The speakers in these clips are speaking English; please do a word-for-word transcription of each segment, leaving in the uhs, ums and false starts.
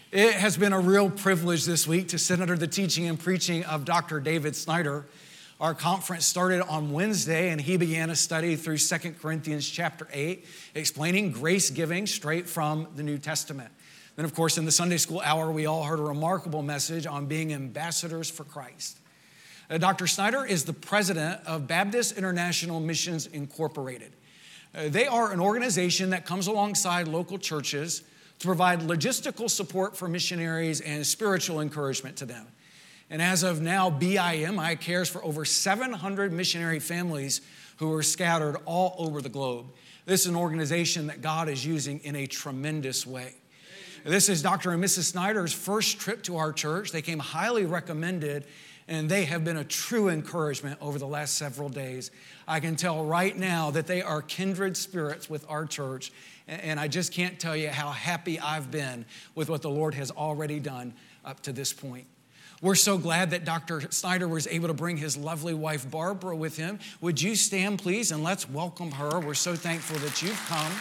It has been a real privilege this week to sit under the teaching and preaching of Doctor David Snyder. Our conference started on Wednesday, and he began a study through Second Corinthians chapter eight, explaining grace giving straight from the New Testament. Then, of course, in the Sunday school hour, we all heard a remarkable message on being ambassadors for Christ. Uh, Doctor Snyder is the president of Baptist International Missions Incorporated. Uh, they are an organization that comes alongside local churches to provide logistical support for missionaries and spiritual encouragement to them. And as of now, B I M I cares for over seven hundred missionary families who are scattered all over the globe. This is an organization that God is using in a tremendous way. This is Doctor and Missus Snyder's first trip to our church. They came highly recommended, and they have been a true encouragement over the last several days. I can tell right now that they are kindred spirits with our church, and I just can't tell you how happy I've been with what the Lord has already done up to this point. We're so glad that Doctor Snyder was able to bring his lovely wife, Barbara, with him. Would you stand, please, and let's welcome her. We're so thankful that you've come.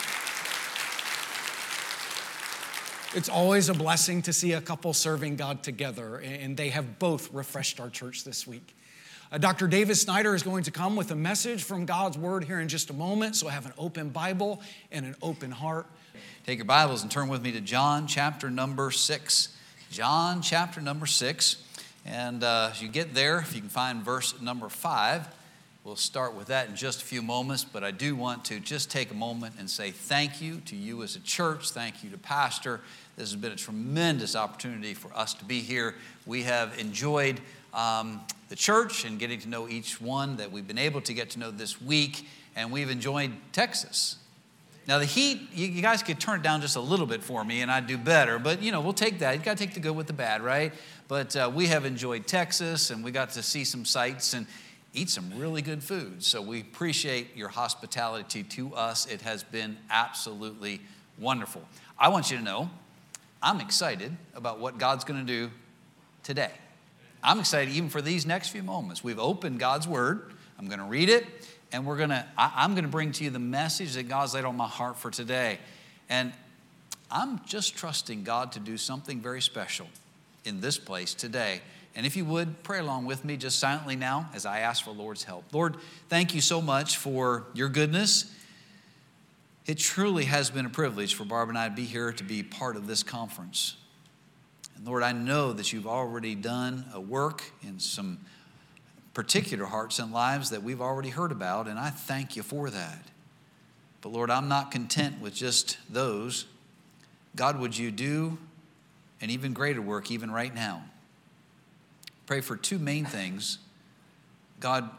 It's always a blessing to see a couple serving God together, and they have both refreshed our church this week. Uh, Doctor David Snyder is going to come with a message from God's Word here in just a moment, so have an open Bible and an open heart. Take your Bibles and turn with me to John chapter number six. John chapter number six. And uh, as you get there, if you can find verse number five, we'll start with that in just a few moments. But I do want to just take a moment and say thank you to you as a church. Thank you to Pastor. This has been a tremendous opportunity for us to be here. We have enjoyed um, the church and getting to know each one that we've been able to get to know this week. And we've enjoyed Texas. Now the heat, you, you guys could turn it down just a little bit for me and I'd do better. But, you know, we'll take that. You got to take the good with the bad, right? But uh, we have enjoyed Texas, and we got to see some sights and eat some really good food. So we appreciate your hospitality to us. It has been absolutely wonderful. I want you to know, I'm excited about what God's going to do today. I'm excited even for these next few moments. We've opened God's Word. I'm going to read it, and we're going to, I, I'm going to bring to you the message that God's laid on my heart for today. And I'm just trusting God to do something very special in this place today. And if you would, pray along with me just silently now as I ask for the Lord's help. Lord, thank you so much for your goodness. It truly has been a privilege for Barb and I to be here to be part of this conference. And Lord, I know that you've already done a work in some particular hearts and lives that we've already heard about, and I thank you for that. But Lord, I'm not content with just those. God, would you do an even greater work even right now? Pray for two main things. God,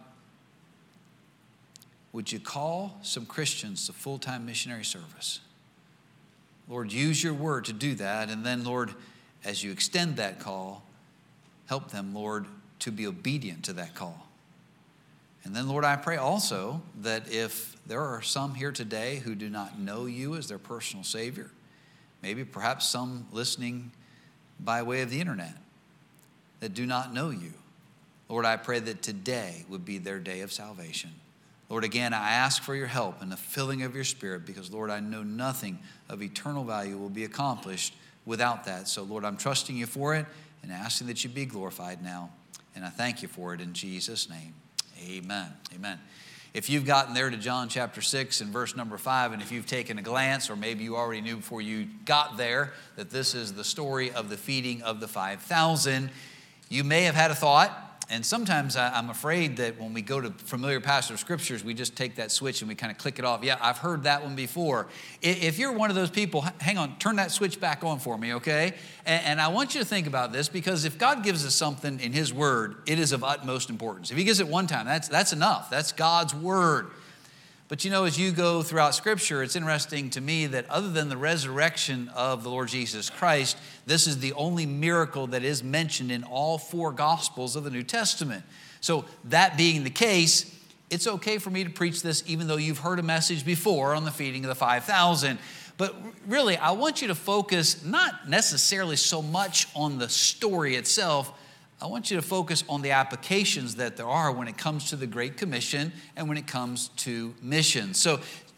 would you call some Christians to full-time missionary service? Lord, use your word to do that. And then, Lord, as you extend that call, help them, Lord, to be obedient to that call. And then, Lord, I pray also that if there are some here today who do not know you as their personal Savior, maybe perhaps some listening by way of the internet that do not know you, Lord, I pray that today would be their day of salvation. Lord, again, I ask for your help and the filling of your Spirit because, Lord, I know nothing of eternal value will be accomplished without that. So, Lord, I'm trusting you for it and asking that you be glorified now. And I thank you for it in Jesus' name. Amen. Amen. If you've gotten there to John chapter six and verse number five, and if you've taken a glance, or maybe you already knew before you got there that this is the story of the feeding of the five thousand, you may have had a thought. And sometimes I'm afraid that when we go to familiar passage of scriptures, we just take that switch and we kind of click it off. Yeah, I've heard that one before. If you're one of those people, hang on, turn that switch back on for me, okay? And I want you to think about this, because if God gives us something in his word, it is of utmost importance. If he gives it one time, that's, that's enough. That's God's word. But you know, as you go throughout Scripture, it's interesting to me that other than the resurrection of the Lord Jesus Christ, this is the only miracle that is mentioned in all four Gospels of the New Testament. So that being the case, it's okay for me to preach this even though you've heard a message before on the feeding of the five thousand. But really, I want you to focus not necessarily so much on the story itself. I want you to focus on the applications that there are when it comes to the Great Commission and when it comes to missions. So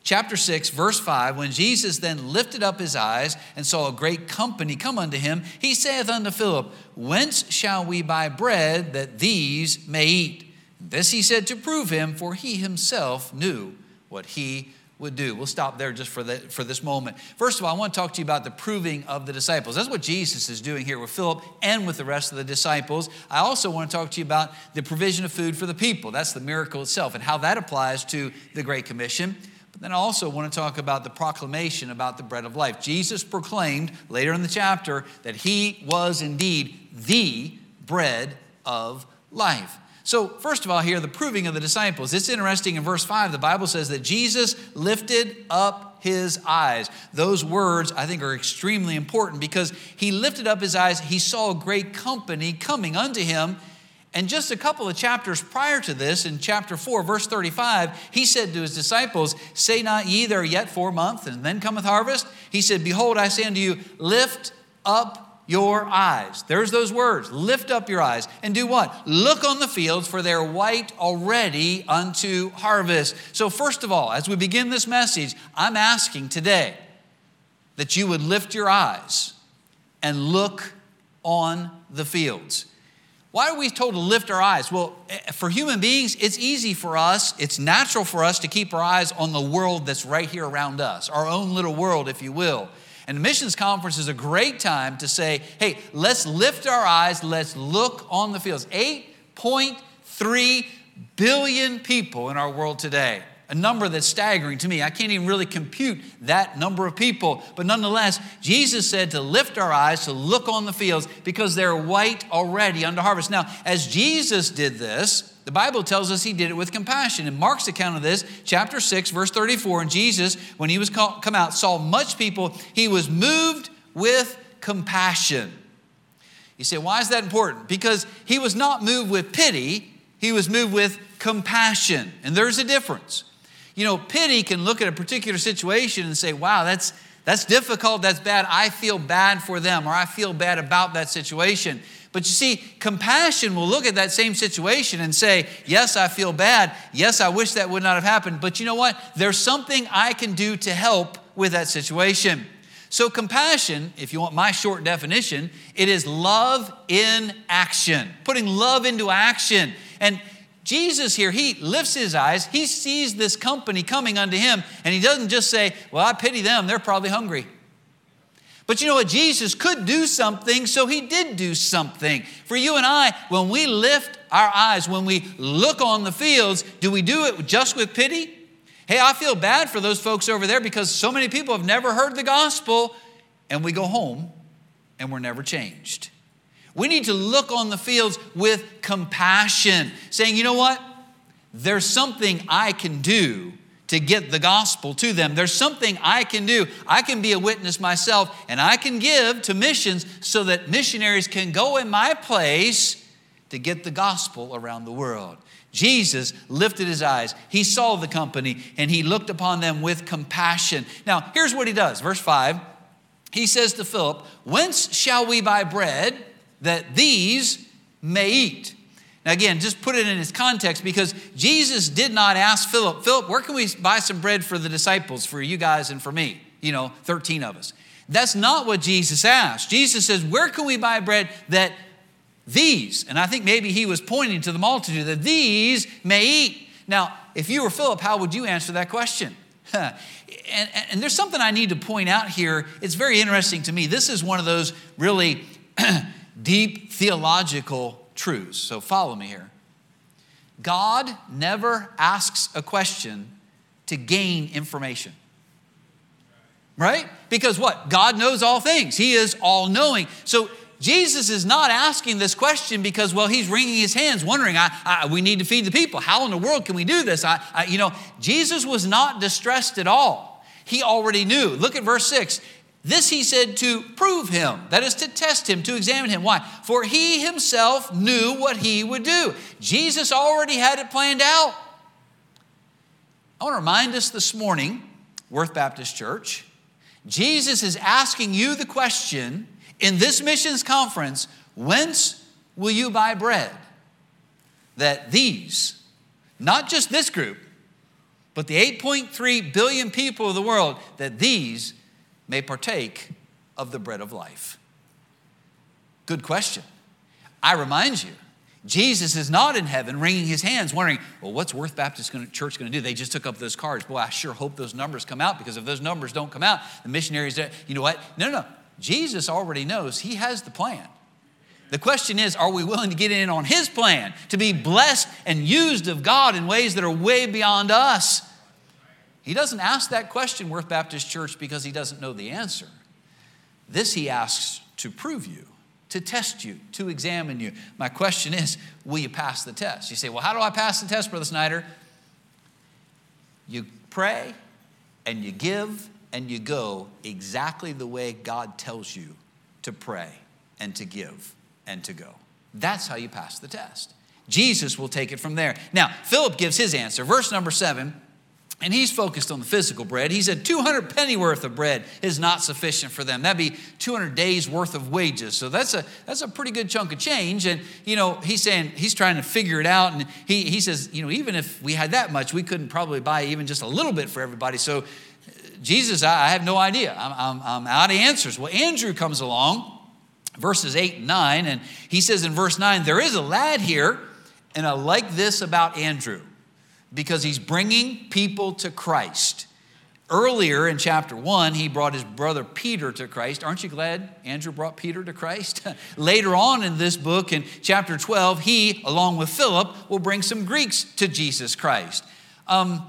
chapter six, verse five, when Jesus then lifted up his eyes and saw a great company come unto him, he saith unto Philip, whence shall we buy bread that these may eat? This he said to prove him, for he himself knew what he would do. We'll stop there just for, the, for this moment. First of all, I want to talk to you about the proving of the disciples. That's what Jesus is doing here with Philip and with the rest of the disciples. I also want to talk to you about the provision of food for the people. That's the miracle itself and how that applies to the Great Commission. But then I also want to talk about the proclamation about the bread of life. Jesus proclaimed later in the chapter that he was indeed the bread of life. So first of all here, the proving of the disciples. It's interesting in verse five, the Bible says that Jesus lifted up his eyes. Those words I think are extremely important because he lifted up his eyes. He saw a great company coming unto him. And just a couple of chapters prior to this, in chapter four, verse thirty-five, he said to his disciples, say not ye there yet four months, and then cometh harvest? He said, behold, I say unto you, lift up your eyes. There's those words. Lift up your eyes and do what? Look on the fields, for they're white already unto harvest. So first of all, as we begin this message, I'm asking today that you would lift your eyes and look on the fields. Why are we told to lift our eyes? Well, for human beings, it's easy for us, it's natural for us to keep our eyes on the world that's right here around us, our own little world, if you will. And the missions conference is a great time to say, hey, let's lift our eyes, let's look on the fields. eight point three billion people in our world today. A number that's staggering to me. I can't even really compute that number of people. But nonetheless, Jesus said to lift our eyes, to look on the fields, because they're white already unto harvest. Now, as Jesus did this, the Bible tells us he did it with compassion. In Mark's account of this, chapter six, verse thirty-four, and Jesus, when he was come out, saw much people, he was moved with compassion. You say, why is that important? Because he was not moved with pity, he was moved with compassion. And there's a difference. You know, pity can look at a particular situation and say, wow, that's, that's difficult, that's bad. I feel bad for them, or I feel bad about that situation. But you see, compassion will look at that same situation and say, yes, I feel bad. Yes, I wish that would not have happened. But you know what? There's something I can do to help with that situation. So compassion, if you want my short definition, it is love in action, putting love into action. And Jesus here, he lifts his eyes, he sees this company coming unto him, and he doesn't just say, well, I pity them, they're probably hungry. But you know what? Jesus could do something, so he did do something. For you and I, when we lift our eyes, when we look on the fields, do we do it just with pity? Hey, I feel bad for those folks over there because so many people have never heard the gospel, and we go home and we're never changed. We need to look on the fields with compassion, saying, you know what? There's something I can do to get the gospel to them. There's something I can do. I can be a witness myself, and I can give to missions so that missionaries can go in my place to get the gospel around the world. Jesus lifted his eyes. He saw the company, and he looked upon them with compassion. Now, here's what he does. Verse five, he says to Philip, whence shall we buy bread that these may eat? Now again, just put it in its context, because Jesus did not ask Philip, Philip, where can we buy some bread for the disciples, for you guys and for me? You know, thirteen of us. That's not what Jesus asked. Jesus says, where can we buy bread that these, and I think maybe he was pointing to the multitude, that these may eat. Now, if you were Philip, how would you answer that question? and, and, and there's something I need to point out here. It's very interesting to me. This is one of those really deep theological truths. So follow me here. God never asks a question to gain information. Right? Because what? God knows all things. He is all-knowing. So Jesus is not asking this question because, well, he's wringing his hands, wondering, I, I, we need to feed the people. How in the world can we do this? I, I, you know, Jesus was not distressed at all. He already knew. Look at verse six. This he said to prove him, that is to test him, to examine him. Why? For he himself knew what he would do. Jesus already had it planned out. I want to remind us this morning, Worth Baptist Church, Jesus is asking you the question in this missions conference, whence will you buy bread that these, not just this group, but the eight point three billion people of the world, that these may partake of the bread of life? Good question. I remind you, Jesus is not in heaven wringing his hands wondering, well, what's Worth Baptist Church going to do? They just took up those cards. Boy, I sure hope those numbers come out, because if those numbers don't come out, the missionaries, you know what? No, no, no. Jesus already knows. He has the plan. The question is, are we willing to get in on his plan to be blessed and used of God in ways that are way beyond us? He doesn't ask that question, Worth Baptist Church, because he doesn't know the answer. This he asks to prove you, to test you, to examine you. My question is, will you pass the test? You say, well, how do I pass the test, Brother Snyder? You pray and you give and you go exactly the way God tells you to pray and to give and to go. That's how you pass the test. Jesus will take it from there. Now, Philip gives his answer. Verse number seven, and he's focused on the physical bread. He said two hundred penny worth of bread is not sufficient for them. That'd be two hundred days worth of wages. So that's a that's a pretty good chunk of change. And, you know, he's saying, he's trying to figure it out. And he, he says, you know, even if we had that much, we couldn't probably buy even just a little bit for everybody. So Jesus, I, I have no idea. I'm, I'm, I'm out of answers. Well, Andrew comes along, verses eight and nine, and he says in verse nine, there is a lad here, and I like this about Andrew, because he's bringing people to Christ. Earlier in chapter one, he brought his brother Peter to Christ. Aren't you glad Andrew brought Peter to Christ? Later on in this book, in chapter twelve, he, along with Philip, will bring some Greeks to Jesus Christ. Um,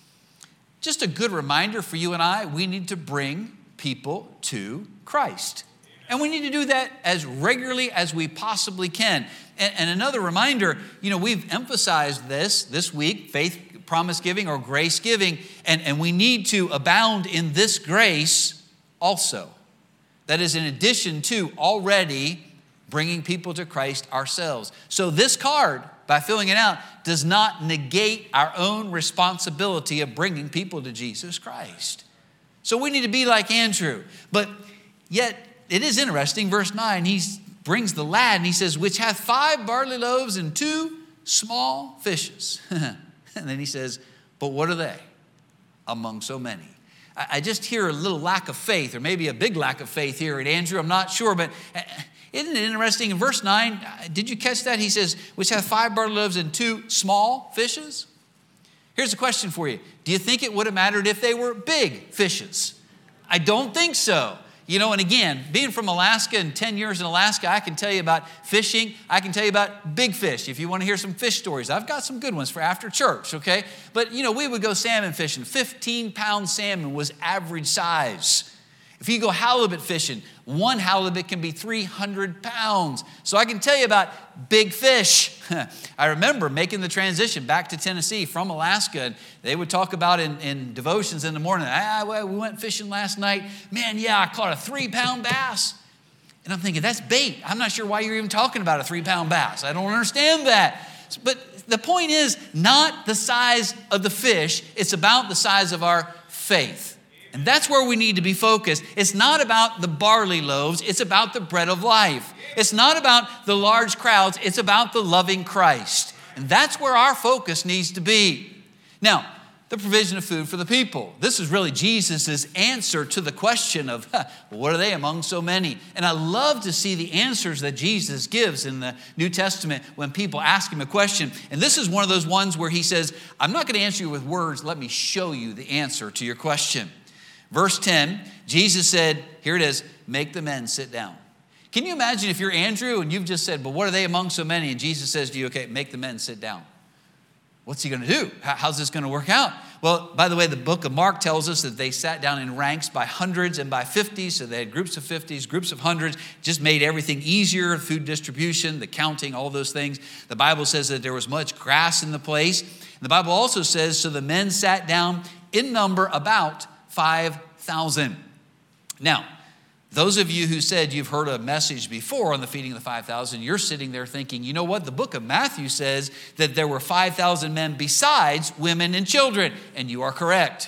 just a good reminder for you and I, we need to bring people to Christ. And we need to do that as regularly as we possibly can. And, and another reminder, you know, we've emphasized this this week, faith promise giving or grace giving, and, and we need to abound in this grace also. That is in addition to already bringing people to Christ ourselves. So this card, by filling it out, does not negate our own responsibility of bringing people to Jesus Christ. So we need to be like Andrew. But yet, it is interesting, verse nine, he brings the lad and he says, which hath five barley loaves and two small fishes. And then he says, but what are they among so many? I just hear a little lack of faith, or maybe a big lack of faith here at Andrew. I'm not sure, but isn't it interesting? In verse nine, did you catch that? He says, which hath five barley loaves and two small fishes. Here's a question for you. Do you think it would have mattered if they were big fishes? I don't think so. You know, and again, being from Alaska and ten years in Alaska, I can tell you about fishing. I can tell you about big fish. If you want to hear some fish stories, I've got some good ones for after church, okay? But, you know, we would go salmon fishing. fifteen pound salmon was average size. If you go halibut fishing, one halibut can be three hundred pounds. So I can tell you about big fish. I remember making the transition back to Tennessee from Alaska. And they would talk about in, in devotions in the morning. Ah, well, we went fishing last night. Man, yeah, I caught a three pound bass. And I'm thinking, that's bait. I'm not sure why you're even talking about a three pound bass. I don't understand that. But the point is not the size of the fish. It's about the size of our faith. And that's where we need to be focused. It's not about the barley loaves. It's about the bread of life. It's not about the large crowds. It's about the loving Christ. And that's where our focus needs to be. Now, the provision of food for the people. This is really Jesus' answer to the question of, huh, what are they among so many? And I love to see the answers that Jesus gives in the New Testament when people ask him a question. And this is one of those ones where he says, I'm not going to answer you with words. Let me show you the answer to your question. Verse ten, Jesus said, here it is, make the men sit down. Can you imagine if you're Andrew and you've just said, but what are they among so many? And Jesus says to you, okay, make the men sit down. What's he going to do? How's this going to work out? Well, by the way, the book of Mark tells us that they sat down in ranks by hundreds and by fifties. So they had groups of fifties, groups of hundreds, just made everything easier, food distribution, the counting, all those things. The Bible says that there was much grass in the place. And the Bible also says, so the men sat down in number about five thousand. Now, those of you who said you've heard a message before on the feeding of the five thousand, you're sitting there thinking, you know what? The book of Matthew says that there were five thousand men besides women and children. And you are correct.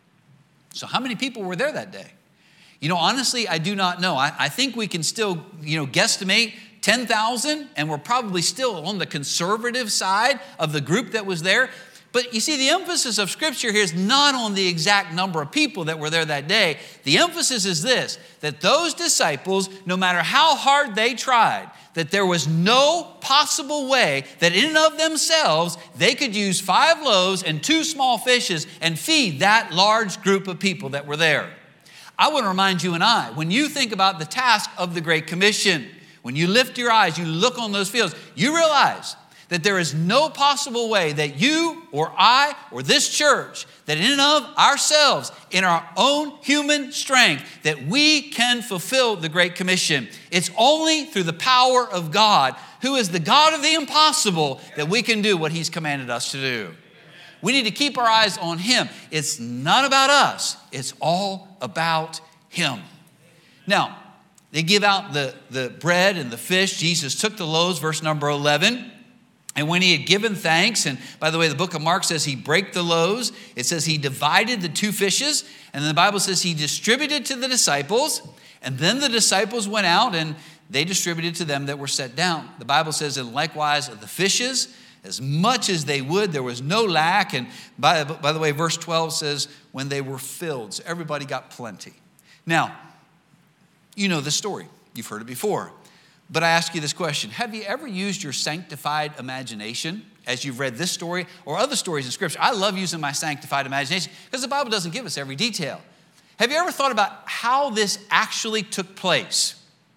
So how many people were there that day? You know, honestly, I do not know. I, I think we can still, you know, guesstimate ten thousand, and we're probably still on the conservative side of the group that was there. But you see, the emphasis of Scripture here is not on the exact number of people that were there that day. The emphasis is this, that those disciples, no matter how hard they tried, that there was no possible way that in and of themselves they could use five loaves and two small fishes and feed that large group of people that were there. I want to remind you and I, when you think about the task of the Great Commission, when you lift your eyes, you look on those fields, you realize that there is no possible way that you or I or this church, that in and of ourselves, in our own human strength, that we can fulfill the Great Commission. It's only through the power of God, who is the God of the impossible, that we can do what He's commanded us to do. We need to keep our eyes on Him. It's not about us. It's all about Him. Now, they give out the, the bread and the fish. Jesus took the loaves, verse number eleven. And when He had given thanks, and by the way, the book of Mark says He broke the loaves. It says He divided the two fishes. And then the Bible says He distributed to the disciples. And then the disciples went out and they distributed to them that were set down. The Bible says, and likewise of the fishes, as much as they would, there was no lack. And by, by the way, verse twelve says, when they were filled. So everybody got plenty. Now, you know the story. You've heard it before. But I ask you this question. Have you ever used your sanctified imagination as you've read this story or other stories in Scripture? I love using my sanctified imagination because the Bible doesn't give us every detail. Have you ever thought about how this actually took place?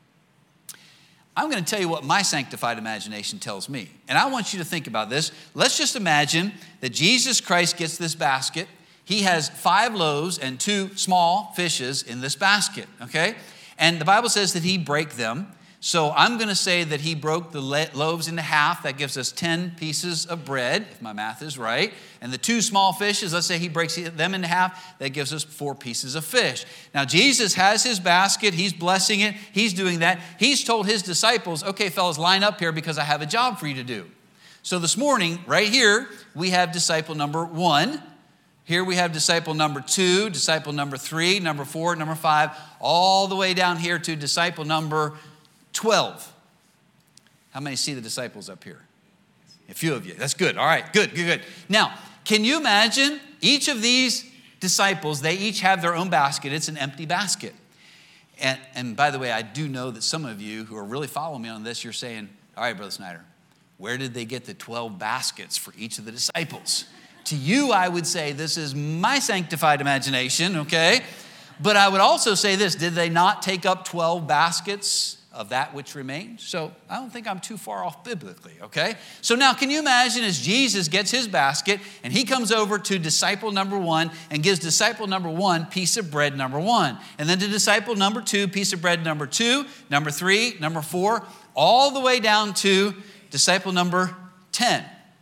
I'm going to tell you what my sanctified imagination tells me. And I want you to think about this. Let's just imagine that Jesus Christ gets this basket. He has five loaves and two small fishes in this basket, okay? And the Bible says that He broke them. So I'm going to say that He broke the loaves into half. That gives us ten pieces of bread, if my math is right. And the two small fishes, let's say He breaks them into half. That gives us four pieces of fish. Now, Jesus has His basket. He's blessing it. He's doing that. He's told His disciples, okay, fellas, line up here because I have a job for you to do. So this morning, right here, we have disciple number one. Here we have disciple number two, disciple number three, number four, number five, all the way down here to disciple number twelve. How many see the disciples up here? A few of you. That's good. All right, good, good, good. Now, can you imagine each of these disciples, they each have their own basket. It's an empty basket. And, and by the way, I do know that some of you who are really following me on this, you're saying, all right, Brother Snyder, where did they get the twelve baskets for each of the disciples? To you, I would say this is my sanctified imagination, okay? But I would also say this, did they not take up twelve baskets of that which remained? So I don't think I'm too far off biblically, okay? So now can you imagine as Jesus gets his basket and he comes over to disciple number one and gives disciple number one piece of bread number one. And then to disciple number two, piece of bread number two, number three, number four, all the way down to disciple number ten.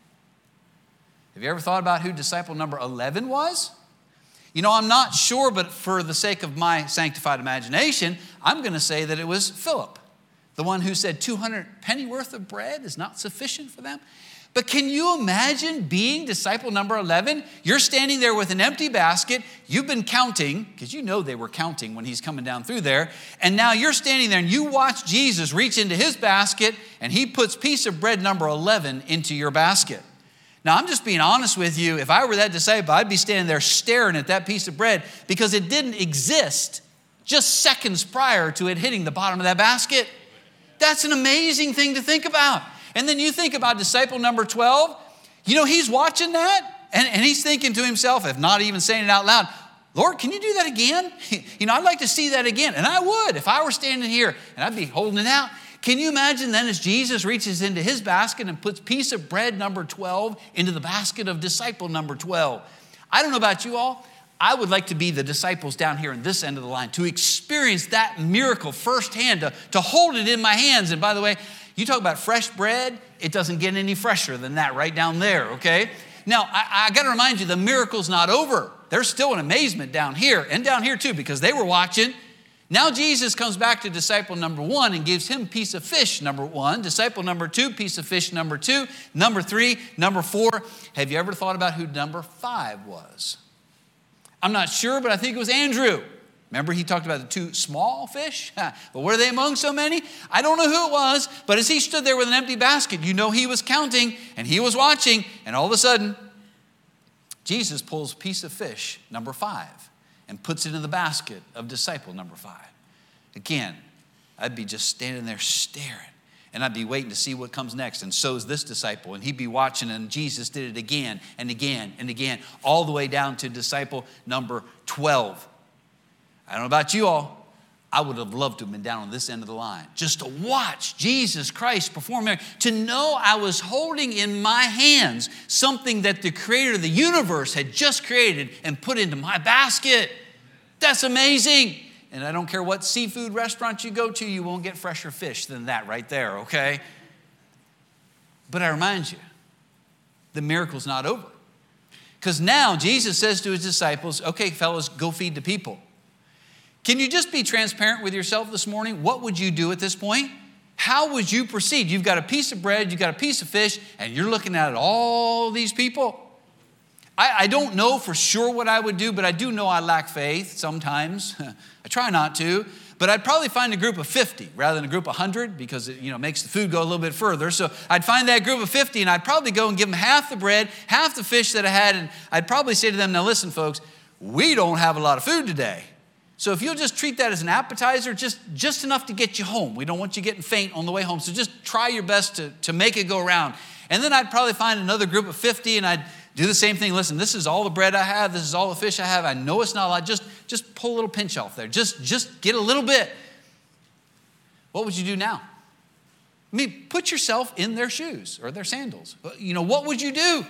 Have you ever thought about who disciple number eleven was? You know, I'm not sure, but for the sake of my sanctified imagination, I'm going to say that it was Philip, the one who said two hundred penny worth of bread is not sufficient for them. But can you imagine being disciple number eleven? You're standing there with an empty basket. You've been counting, because you know they were counting when he's coming down through there. And now you're standing there and you watch Jesus reach into his basket and he puts piece of bread number eleven into your basket. Now, I'm just being honest with you. If I were that disciple, I'd be standing there staring at that piece of bread because it didn't exist just seconds prior to it hitting the bottom of that basket. That's an amazing thing to think about. And then you think about disciple number twelve. You know, he's watching that and, and he's thinking to himself, if not even saying it out loud, Lord, can you do that again? You know, I'd like to see that again. And I would if I were standing here and I'd be holding it out. Can you imagine then as Jesus reaches into his basket and puts piece of bread number twelve into the basket of disciple number twelve? I don't know about you all. I would like to be the disciples down here in this end of the line, to experience that miracle firsthand, to, to hold it in my hands. And by the way, you talk about fresh bread, it doesn't get any fresher than that right down there, okay? Now, I, I got to remind you, the miracle's not over. There's still an amazement down here and down here too, because they were watching. Now Jesus comes back to disciple number one and gives him a piece of fish, number one. Disciple number two, piece of fish, number two. Number three, number four. Have you ever thought about who number five was? I'm not sure, but I think it was Andrew. Remember he talked about the two small fish? But were they among so many? I don't know who it was, but as he stood there with an empty basket, you know he was counting and he was watching, and all of a sudden, Jesus pulls a piece of fish, number five, and puts it in the basket of disciple number five. Again, I'd be just standing there staring, and I'd be waiting to see what comes next. And so's this disciple, and he'd be watching, and Jesus did it again and again and again, all the way down to disciple number twelve. I don't know about you all. I would have loved to have been down on this end of the line, just to watch Jesus Christ perform there, to know I was holding in my hands something that the creator of the universe had just created and put into my basket. That's amazing. And I don't care what seafood restaurant you go to, you won't get fresher fish than that right there, okay? But I remind you, the miracle's not over. Because now Jesus says to his disciples, okay, fellas, go feed the people. Can you just be transparent with yourself this morning? What would you do at this point? How would you proceed? You've got a piece of bread, you've got a piece of fish, and you're looking at all these people. I, I don't know for sure what I would do, but I do know I lack faith sometimes. I try not to, but I'd probably find a group of fifty rather than a group of one hundred because it you know, makes the food go a little bit further. So I'd find that group of fifty, and I'd probably go and give them half the bread, half the fish that I had, and I'd probably say to them, now listen, folks, we don't have a lot of food today. So if you'll just treat that as an appetizer, just, just enough to get you home. We don't want you getting faint on the way home. So just try your best to, to make it go around. And then I'd probably find another group of fifty, and I'd do the same thing. Listen, this is all the bread I have. This is all the fish I have. I know it's not a lot. Just, just pull a little pinch off there. Just, just get a little bit. What would you do now? I mean, put yourself in their shoes or their sandals. You know, what would you do?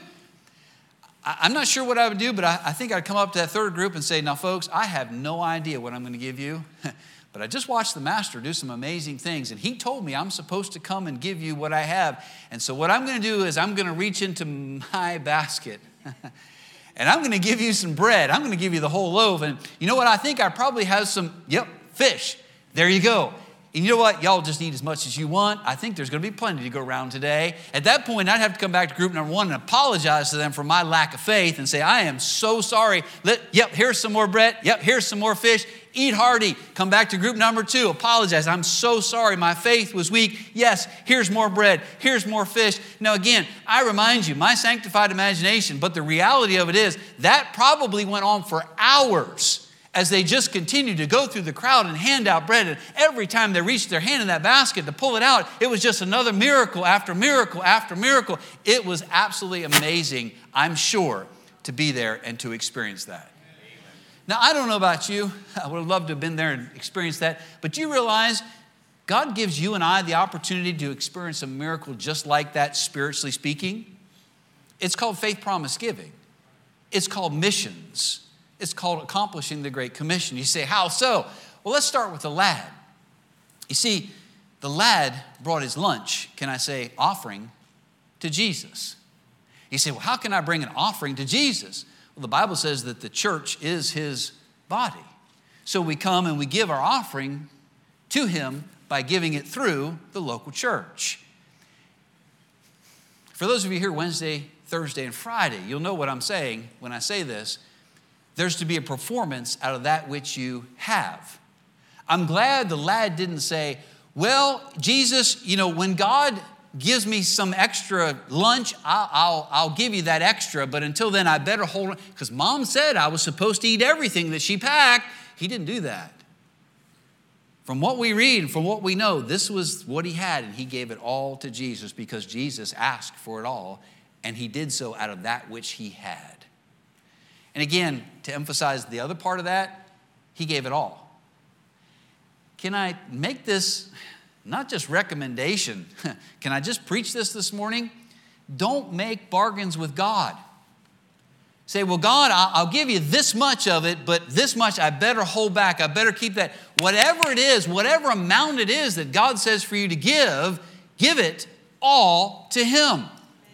I'm not sure what I would do, but I, I think I'd come up to that third group and say, now, folks, I have no idea what I'm going to give you, but I just watched the master do some amazing things, and he told me I'm supposed to come and give you what I have. And so what I'm going to do is I'm going to reach into my basket, and I'm going to give you some bread. I'm going to give you the whole loaf. And you know what? I think I probably have some, yep, fish. There you go. And you know what? Y'all just eat as much as you want. I think there's going to be plenty to go around today. At that point, I'd have to come back to group number one and apologize to them for my lack of faith and say, I am so sorry. Let, yep, here's some more bread. Yep, here's some more fish. Eat hearty. Come back to group number two. Apologize. I'm so sorry. My faith was weak. Yes, here's more bread. Here's more fish. Now, again, I remind you, my sanctified imagination, but the reality of it is that probably went on for hours as they just continued to go through the crowd and hand out bread. And every time they reached their hand in that basket to pull it out, it was just another miracle after miracle after miracle. It was absolutely amazing, I'm sure, to be there and to experience that. Now, I don't know about you. I would have loved to have been there and experienced that. But you realize God gives you and I the opportunity to experience a miracle just like that, spiritually speaking. It's called faith promise giving. It's called missions. It's called accomplishing the Great Commission. You say, how so? Well, let's start with the lad. You see, the lad brought his lunch, can I say, offering to Jesus. You say, well, how can I bring an offering to Jesus? Well, the Bible says that the church is his body. So we come and we give our offering to him by giving it through the local church. For those of you here Wednesday, Thursday, and Friday, you'll know what I'm saying when I say this. There's to be a performance out of that which you have. I'm glad the lad didn't say, well, Jesus, you know, when God gives me some extra lunch, I'll, I'll, I'll give you that extra, but until then I better hold on, because Mom said I was supposed to eat everything that she packed. He didn't do that. From what we read and from what we know, this was what he had, and he gave it all to Jesus because Jesus asked for it all, and he did so out of that which he had. And again, to emphasize the other part of that, he gave it all. Can I make this not just recommendation? Can I just preach this this morning? Don't make bargains with God. Say, well, God, I'll give you this much of it, but this much I better hold back. I better keep that. Whatever it is, whatever amount it is that God says for you to give, give it all to him.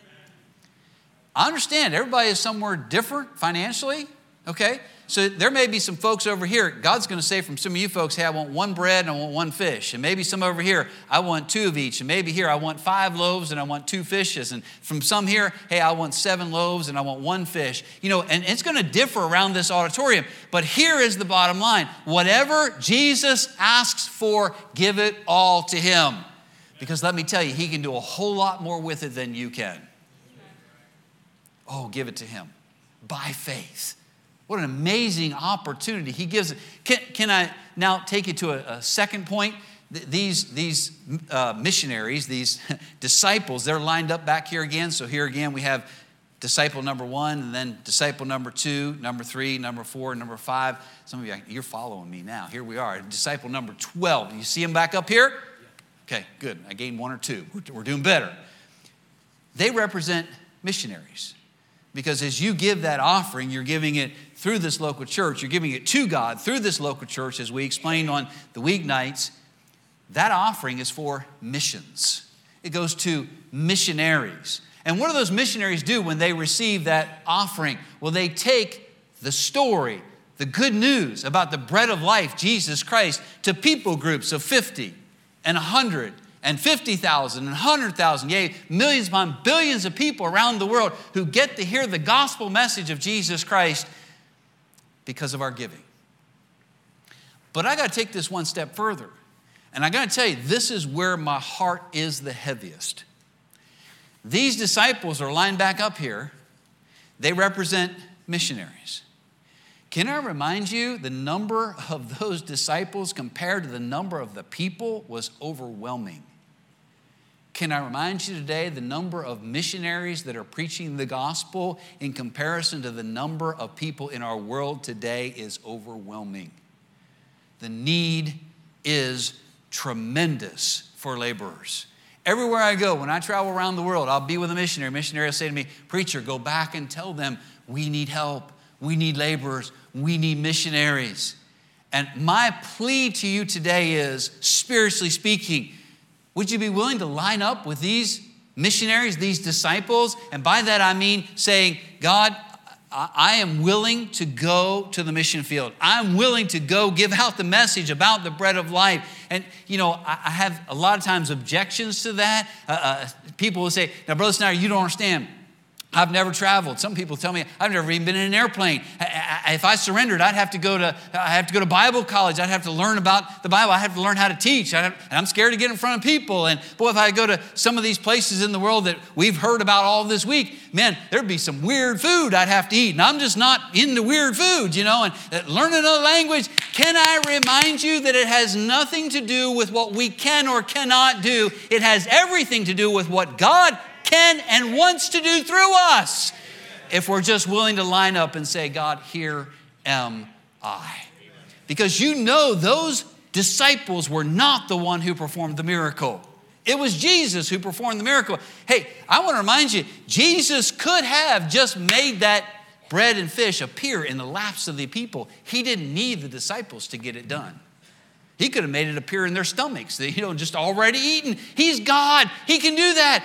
I understand everybody is somewhere different financially, okay? So there may be some folks over here, God's going to say from some of you folks, hey, I want one bread and I want one fish. And maybe some over here, I want two of each. And maybe here, I want five loaves and I want two fishes. And from some here, hey, I want seven loaves and I want one fish. You know, and it's going to differ around this auditorium. But here is the bottom line. Whatever Jesus asks for, give it all to him. Because let me tell you, he can do a whole lot more with it than you can. Oh, give it to him. by faith. What an amazing opportunity he gives. Can, can I now take you to a, a second point? These, these uh, missionaries, these disciples, they're lined up back here again. So here again we have disciple number one, and then disciple number two, number three, number four, number five. Some of you, you're following me now. Here we are, disciple number twelve. You see them back up here? Okay, good. I gained one or two. We're, we're doing better. They represent missionaries. Because as you give that offering, you're giving it through this local church. You're giving it to God through this local church, as we explained on the weeknights. That offering is for missions. It goes to missionaries. And what do those missionaries do when they receive that offering? Well, they take the story, the good news about the bread of life, Jesus Christ, to people groups of fifty and one hundred and fifty thousand and one hundred thousand, yea, millions upon billions of people around the world who get to hear the gospel message of Jesus Christ because of our giving. But I got to take this one step further. And I got to tell you, this is where my heart is the heaviest. These disciples are lined back up here. They represent missionaries. Can I remind you, the number of those disciples compared to the number of the people was overwhelming. Can I remind you today, the number of missionaries that are preaching the gospel in comparison to the number of people in our world today is overwhelming. The need is tremendous for laborers. Everywhere I go, when I travel around the world, I'll be with a missionary. A missionary will say to me, preacher, go back and tell them we need help. We need laborers. We need missionaries. And my plea to you today is, spiritually speaking, would you be willing to line up with these missionaries, these disciples? And by that I mean saying, God, I am willing to go to the mission field. I'm willing to go give out the message about the bread of life. And, you know, I have a lot of times objections to that. Uh, uh, people will say, now, Brother Snyder, you don't understand. I've never traveled. Some people tell me I've never even been in an airplane. I, I, if I surrendered, I'd have to go to I have to go to Bible college. I'd have to learn about the Bible. I'd have to learn how to teach. I'd have, and I'm scared to get in front of people. And boy, if I go to some of these places in the world that we've heard about all this week, man, there'd be some weird food I'd have to eat. And I'm just not into weird food, you know. And uh, learn another language. Can I remind you that it has nothing to do with what we can or cannot do? It has everything to do with what God can and wants to do through us, if we're just willing to line up and say, God, here am I. Because you know those disciples were not the one who performed the miracle. It was Jesus who performed the miracle. Hey, I want to remind you, Jesus could have just made that bread and fish appear in the laps of the people. He didn't need the disciples to get it done. He could have made it appear in their stomachs, they, you know, just already eaten. He's God. He can do that.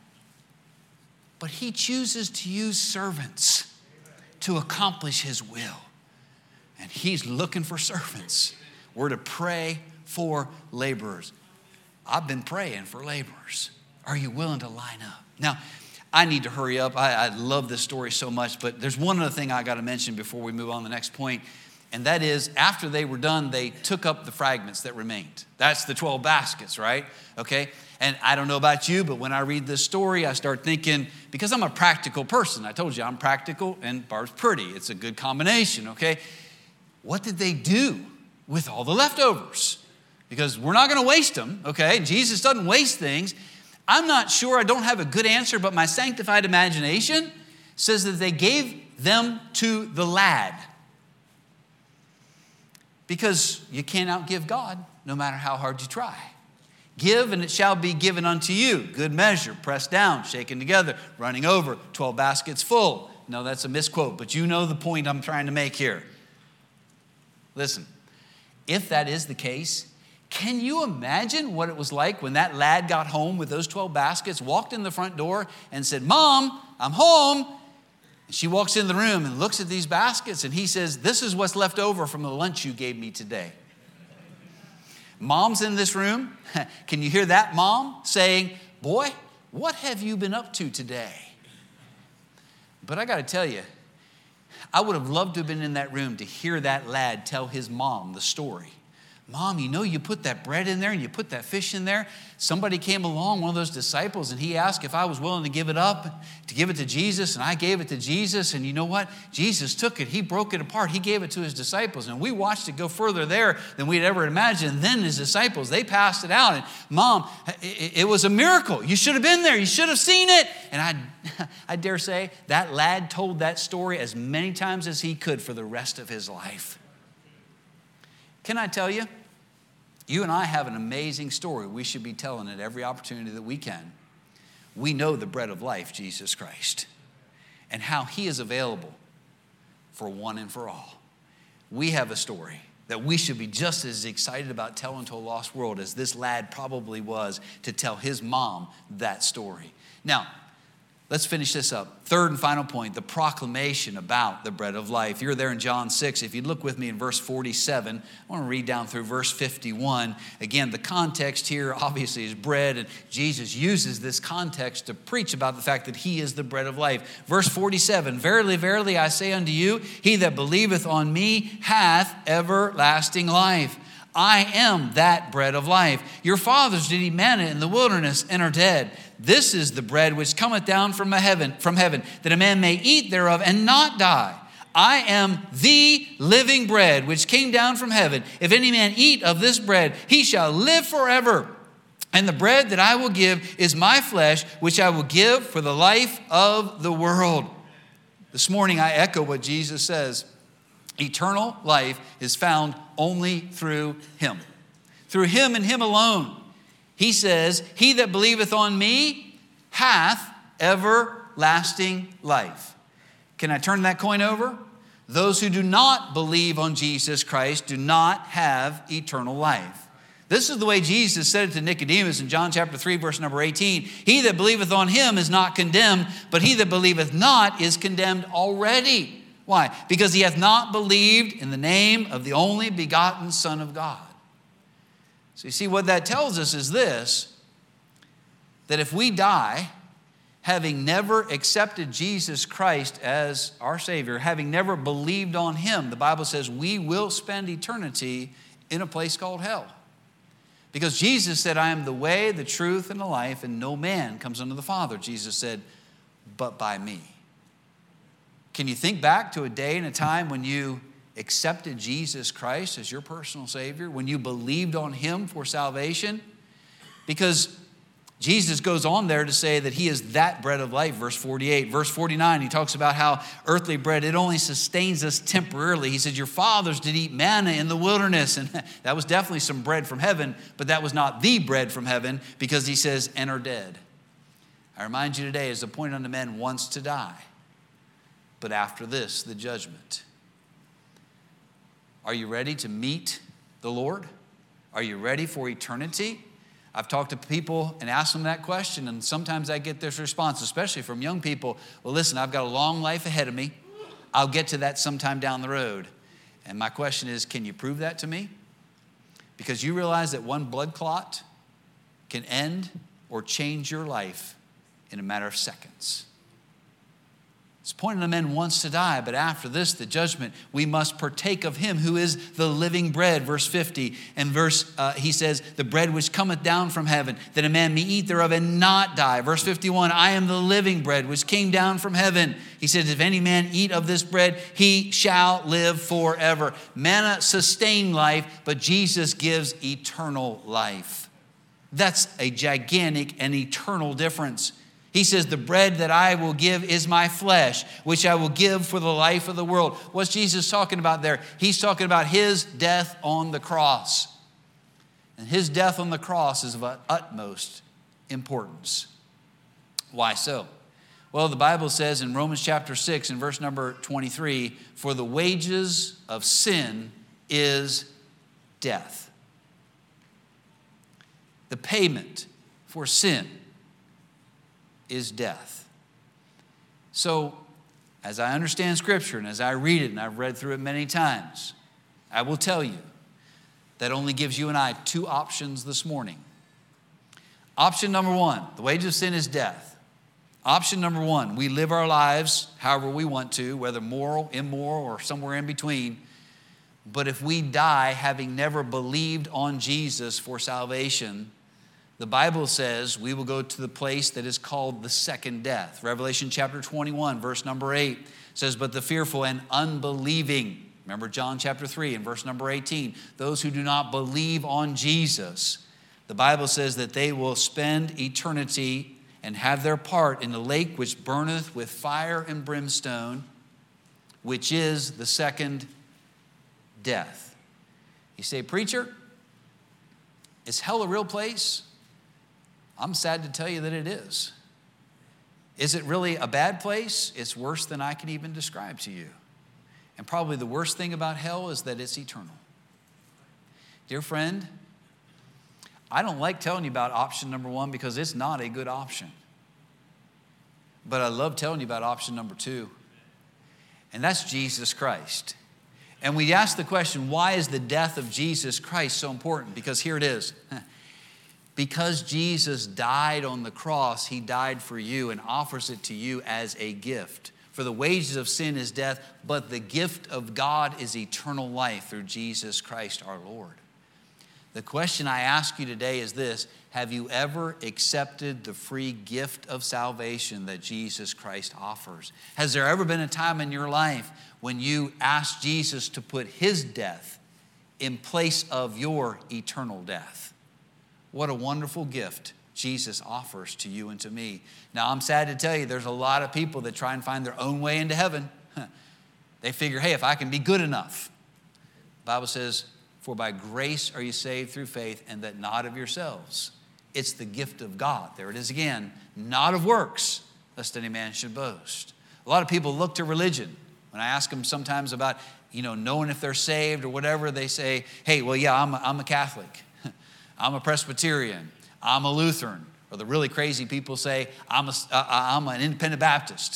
But he chooses to use servants to accomplish his will. And he's looking for servants. We're to pray for laborers. I've been praying for laborers. Are you willing to line up? Now, I need to hurry up. I, I love this story so much, but there's one other thing I got to mention before we move on to the next point. And that is, after they were done, they took up the fragments that remained. That's the twelve baskets, right? Okay? And I don't know about you, but when I read this story, I start thinking, because I'm a practical person. I told you I'm practical and Barb's pretty. It's a good combination, okay? What did they do with all the leftovers? Because we're not going to waste them, okay? Jesus doesn't waste things. I'm not sure. I don't have a good answer, but my sanctified imagination says that they gave them to the lad. Because you can't outgive God no matter how hard you try. Give and it shall be given unto you. Good measure, pressed down, shaken together, running over, twelve baskets full. No, that's a misquote, but you know the point I'm trying to make here. Listen, if that is the case, can you imagine what it was like when that lad got home with those twelve baskets, walked in the front door and said, Mom, I'm home. And she walks in the room and looks at these baskets and he says, this is what's left over from the lunch you gave me today. Mom's in this room. Can you hear that mom saying, boy, what have you been up to today? But I got to tell you, I would have loved to have been in that room to hear that lad tell his mom the story Mom, you know you put that bread in there and you put that fish in there. Somebody came along, one of those disciples, and he asked if I was willing to give it up, to give it to Jesus, and I gave it to Jesus. And you know what? Jesus took it. He broke it apart. He gave it to his disciples. And we watched it go further there than we'd ever imagined. And then his disciples, they passed it out. And Mom, it, it was a miracle. You should have been there. You should have seen it. And I, I dare say that lad told that story as many times as he could for the rest of his life. Can I tell you? You and I have an amazing story. We should be telling it every opportunity that we can. We know the bread of life, Jesus Christ, and how he is available for one and for all. We have a story that we should be just as excited about telling to a lost world as this lad probably was to tell his mom that story. Now, let's finish this up. Third and final point, the proclamation about the bread of life. You're there in John six. If you look with me in verse forty-seven, I want to read down through verse fifty-one. Again, the context here obviously is bread, and Jesus uses this context to preach about the fact that he is the bread of life. Verse forty-seven, verily, verily, I say unto you, he that believeth on me hath everlasting life. I am that bread of life. Your fathers did eat manna in the wilderness and are dead. This is the bread which cometh down from heaven, from heaven, that a man may eat thereof and not die. I am the living bread which came down from heaven. If any man eat of this bread, he shall live forever. And the bread that I will give is my flesh, which I will give for the life of the world. This morning I echo what Jesus says. Eternal life is found only through him. Through him and him alone. He says, he that believeth on me hath everlasting life. Can I turn that coin over? Those who do not believe on Jesus Christ do not have eternal life. This is the way Jesus said it to Nicodemus in John chapter three, verse number eighteen. He that believeth on him is not condemned, but he that believeth not is condemned already. Why? Because he hath not believed in the name of the only begotten Son of God. So you see, what that tells us is this, that if we die, having never accepted Jesus Christ as our Savior, having never believed on him, the Bible says we will spend eternity in a place called hell. Because Jesus said, I am the way, the truth, and the life, and no man comes unto the Father. Jesus said, but by me. Can you think back to a day and a time when you accepted Jesus Christ as your personal Savior, when you believed on him for salvation? Because Jesus goes on there to say that he is that bread of life, verse forty-eight. Verse forty-nine, he talks about how earthly bread, it only sustains us temporarily. He said, your fathers did eat manna in the wilderness. And that was definitely some bread from heaven, but that was not the bread from heaven, because he says, and are dead. I remind you today, is appointed unto men once to die, but after this, the judgment. Are you ready to meet the Lord? Are you ready for eternity? I've talked to people and asked them that question, and sometimes I get this response, especially from young people. Well, listen, I've got a long life ahead of me. I'll get to that sometime down the road. And my question is, can you prove that to me? Because you realize that one blood clot can end or change your life in a matter of seconds. It's appointed unto men once to die, but after this, the judgment. We must partake of him who is the living bread, verse fifty. And verse, uh, he says, the bread which cometh down from heaven, that a man may eat thereof and not die. Verse fifty-one, I am the living bread which came down from heaven. He says, if any man eat of this bread, he shall live forever. Manna sustained life, but Jesus gives eternal life. That's a gigantic and eternal difference. He says, the bread that I will give is my flesh, which I will give for the life of the world. What's Jesus talking about there? He's talking about his death on the cross. And his death on the cross is of utmost importance. Why so? Well, the Bible says in Romans chapter six and verse number twenty-three, for the wages of sin is death. The payment for sin is death. So, as I understand Scripture and as I read it, and I've read through it many times, I will tell you that only gives you and I two options this morning. Option number one, the wages of sin is death. Option number one, we live our lives however we want to, whether moral, immoral, or somewhere in between. But if we die having never believed on Jesus for salvation, the Bible says we will go to the place that is called the second death. Revelation chapter twenty-one, verse number eight says, but the fearful and unbelieving, remember John chapter three and verse number eighteen, those who do not believe on Jesus, the Bible says that they will spend eternity and have their part in the lake which burneth with fire and brimstone, which is the second death. You say, preacher, is hell a real place? I'm sad to tell you that it is. Is it really a bad place? It's worse than I can even describe to you. And probably the worst thing about hell is that it's eternal. Dear friend, I don't like telling you about option number one because it's not a good option. But I love telling you about option number two. And that's Jesus Christ. And we ask the question, why is the death of Jesus Christ so important? Because here it is. Because Jesus died on the cross, he died for you and offers it to you as a gift. For the wages of sin is death, but the gift of God is eternal life through Jesus Christ our Lord. The question I ask you today is this: have you ever accepted the free gift of salvation that Jesus Christ offers? Has there ever been a time in your life when you asked Jesus to put his death in place of your eternal death? What a wonderful gift Jesus offers to you and to me. Now, I'm sad to tell you, there's a lot of people that try and find their own way into heaven. They figure, hey, if I can be good enough. The Bible says, for by grace are you saved through faith, and that not of yourselves. It's the gift of God. There it is again. Not of works, lest any man should boast. A lot of people look to religion. When I ask them sometimes about, you know, knowing if they're saved or whatever, they say, hey, well, yeah, I'm a, I'm a Catholic. I'm a Presbyterian. I'm a Lutheran. Or the really crazy people say, I'm, a, uh, I'm an Independent Baptist.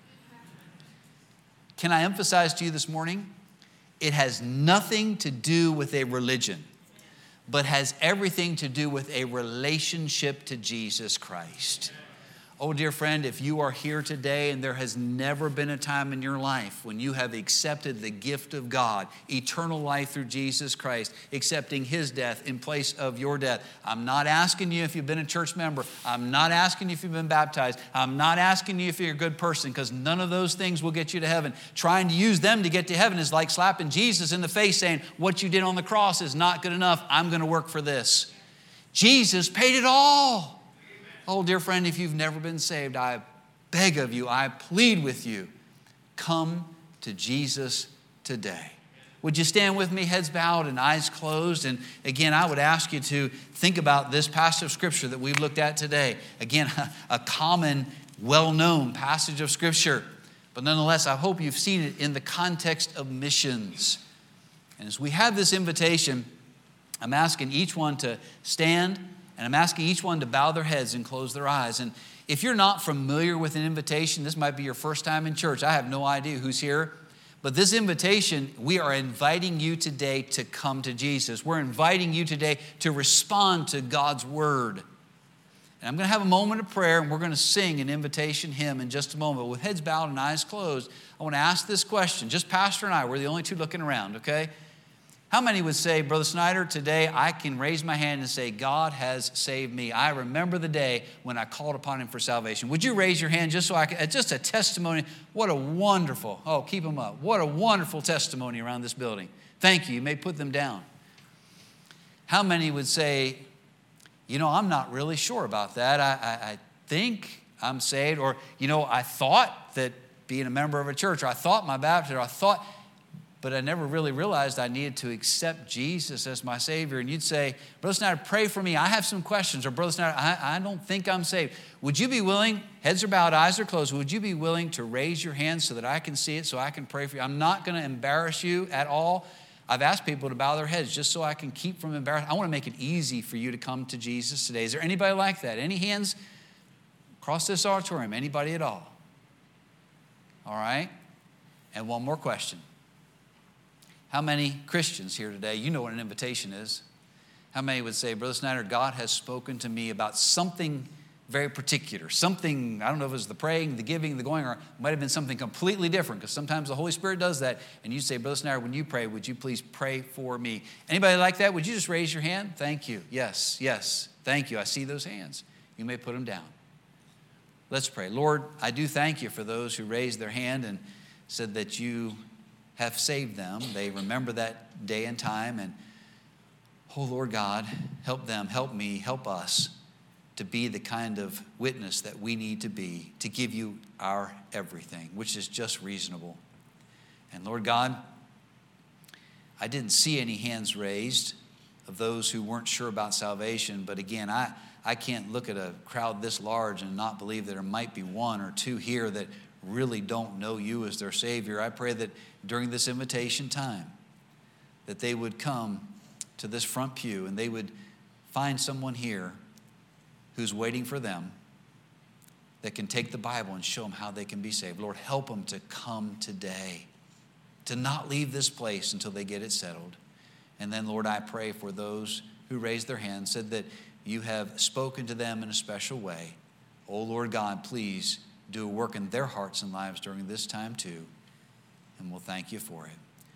Can I emphasize to you this morning? It has nothing to do with a religion, but has everything to do with a relationship to Jesus Christ. Oh, dear friend, if you are here today and there has never been a time in your life when you have accepted the gift of God, eternal life through Jesus Christ, accepting his death in place of your death. I'm not asking you if you've been a church member. I'm not asking you if you've been baptized. I'm not asking you if you're a good person, because none of those things will get you to heaven. Trying to use them to get to heaven is like slapping Jesus in the face saying, what you did on the cross is not good enough. I'm going to work for this. Jesus paid it all. Oh, dear friend, if you've never been saved, I beg of you, I plead with you, come to Jesus today. Would you stand with me, heads bowed and eyes closed? And again, I would ask you to think about this passage of Scripture that we've looked at today. Again, a common, well-known passage of Scripture. But nonetheless, I hope you've seen it in the context of missions. And as we have this invitation, I'm asking each one to stand. And I'm asking each one to bow their heads and close their eyes. And if you're not familiar with an invitation, this might be your first time in church. I have no idea who's here. But this invitation, we are inviting you today to come to Jesus. We're inviting you today to respond to God's word. And I'm going to have a moment of prayer, and we're going to sing an invitation hymn in just a moment. But with heads bowed and eyes closed, I want to ask this question. Just Pastor and I, we're the only two looking around, okay? How many would say, Brother Snyder, today I can raise my hand and say, God has saved me. I remember the day when I called upon him for salvation. Would you raise your hand just so I can, just a testimony? What a wonderful, oh, keep them up. What a wonderful testimony around this building. Thank you. You may put them down. How many would say, you know, I'm not really sure about that. I, I, I think I'm saved. Or, you know, I thought that being a member of a church, or I thought my baptism, or I thought, but I never really realized I needed to accept Jesus as my Savior. And you'd say, Brother Snyder, pray for me. I have some questions. Or Brother Snyder, I, I don't think I'm saved. Would you be willing, heads are bowed, eyes are closed, would you be willing to raise your hand so that I can see it, so I can pray for you? I'm not going to embarrass you at all. I've asked people to bow their heads just so I can keep from embarrassing. I want to make it easy for you to come to Jesus today. Is there anybody like that? Any hands across this auditorium? Anybody at all? All right. And one more question. How many Christians here today, you know what an invitation is. How many would say, Brother Snyder, God has spoken to me about something very particular. Something, I don't know if it was the praying, the giving, the going, or it might have been something completely different, because sometimes the Holy Spirit does that, and you say, Brother Snyder, when you pray, would you please pray for me? Anybody like that? Would you just raise your hand? Thank you. Yes, yes. Thank you. I see those hands. You may put them down. Let's pray. Lord, I do thank you for those who raised their hand and said that you have saved them. They remember that day and time, and oh, Lord God, help them, help me, help us to be the kind of witness that we need to be, to give you our everything, which is just reasonable. And Lord God, I didn't see any hands raised of those who weren't sure about salvation, but again, I, I can't look at a crowd this large and not believe that there might be one or two here that really don't know you as their Savior. I pray that during this invitation time, that they would come to this front pew and they would find someone here who's waiting for them that can take the Bible and show them how they can be saved. Lord, help them to come today, to not leave this place until they get it settled. And then, Lord, I pray for those who raised their hands, said that you have spoken to them in a special way. Oh, Lord God, please do a work in their hearts and lives during this time too. And we'll thank you for it.